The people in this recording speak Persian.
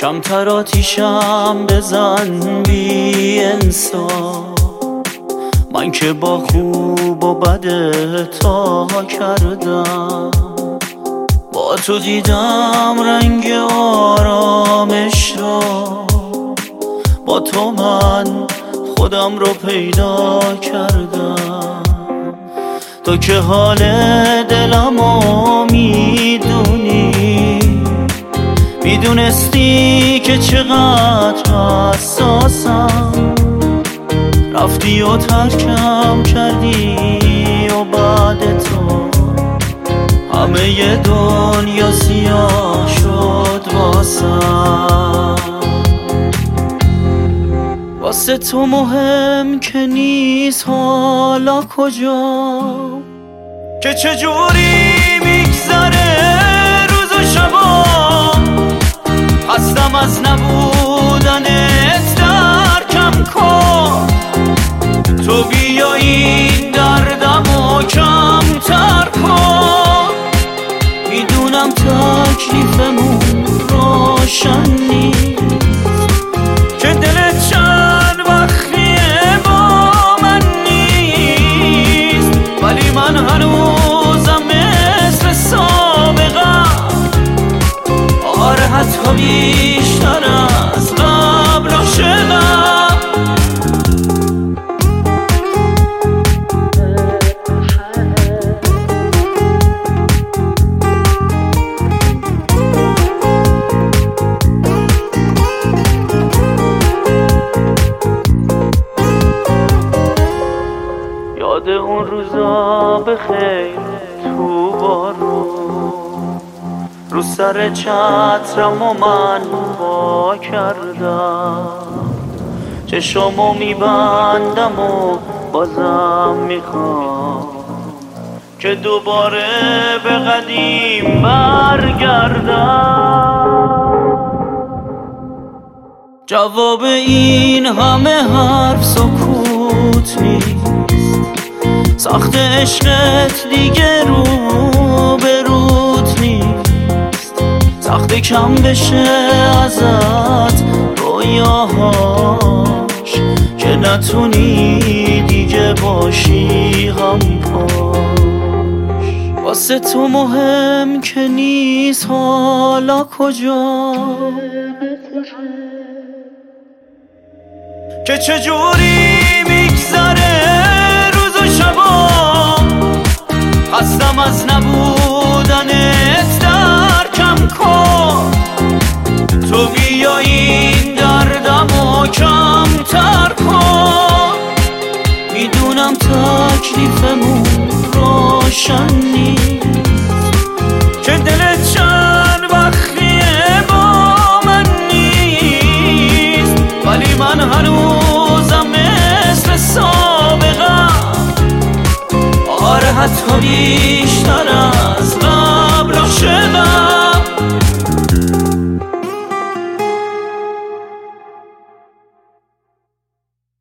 کمتر آتیشم بزن بی انصاف. من که با خوب و بد تا کردم، با تو دیدم رنگ آرامش را، با تو من خودم رو پیدا کردم. تو که حال دلمو میدونی، میدونستی که چقدر حساسم، رفتی و ترکم کردی و بعد تو همه دنیا سیاه شد واسم. واسه تو مهم که نیست حالا کجا، که چجوری میگذره روز و شبا. خستم از نبودنت درکم کن، تو بیا این دردمو کمتر کن. میدونم تکلیفمون روشن نیست، که دلت چند وقتیه با من نیست، ولی من هنوزم مثل سابقم. آره حتی بیشتر از قبل عاشقم. یاد اون روزا بخیر تو بارون، رو سر چترم و من وا کردم. چشمو میبندم و بازم میخوام که دوباره به قدیم برگردم. جواب این همه حرف سکوت نیست، سخت عشقت دیگه رو به روت نیست. سخت کم بشه ازت رویاهاش، که نتونی دیگه باشی هم پاش. واسه تو مهم که نیست حالا کجا، که چجوری میگذره روز و شبا. خستم از نبودنت درکم کن، تو بیا این دردمو کمتر کن. میدونم تکلیفمون روشن نیست، که دلت چند وقتیه با من نیست، ولی من هنوزم مثل سابقم. آره حتی بیشتر از قبل عاشقم.